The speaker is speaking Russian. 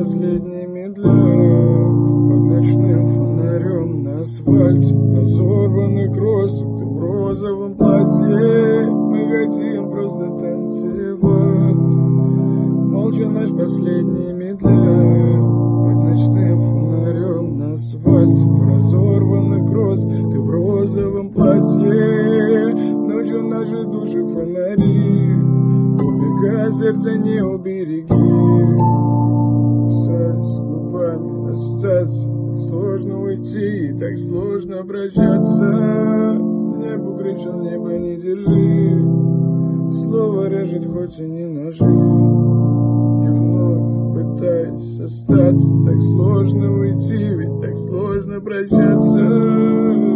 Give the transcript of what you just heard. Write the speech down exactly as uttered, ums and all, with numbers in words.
последний медляк под ночным фонарем на асфальте. Разорванный кроссик, ты в розовом платье. Мы хотим просто танцевать. Молча наш последний медляк под ночным фонарем на асфальте. В разорванный кросс, ты в розовом платье. Ночью наши души фонари. Убегай, сердце не убереги. С губами остаться. Так сложно уйти, так сложно прощаться. Небу кричал, небо не держи. Слово режет, хоть и не ножи. И вновь пытаясь остаться. Так сложно уйти, ведь так сложно прощаться.